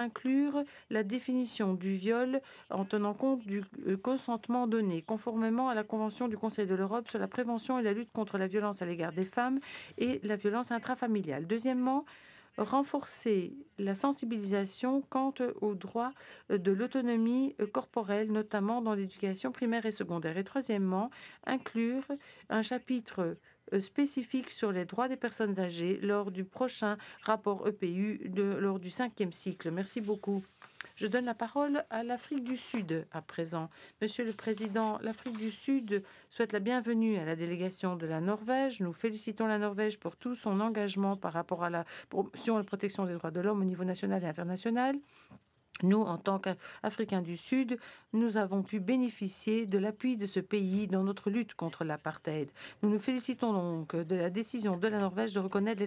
inclure la définition du viol en tenant compte du consentement donné, conformément à la Convention du Conseil de l'Europe sur la prévention et la lutte contre la violence à l'égard des femmes et la violence intrafamiliale. Deuxièmement, renforcer la sensibilisation quant aux droits de l'autonomie corporelle, notamment dans l'éducation primaire et secondaire. Et troisièmement, inclure un chapitre spécifique sur les droits des personnes âgées lors du prochain rapport EPU lors du 5e cycle. Merci beaucoup. Je donne la parole à l'Afrique du Sud à présent. Monsieur le Président, l'Afrique du Sud souhaite la bienvenue à la délégation de la Norvège. Nous félicitons la Norvège pour tout son engagement par rapport à la promotion et la protection des droits de l'homme au niveau national et international. Nous, en tant qu'Africains du Sud, nous avons pu bénéficier de l'appui de ce pays dans notre lutte contre l'apartheid. Nous nous félicitons donc de la décision de la Norvège de reconnaître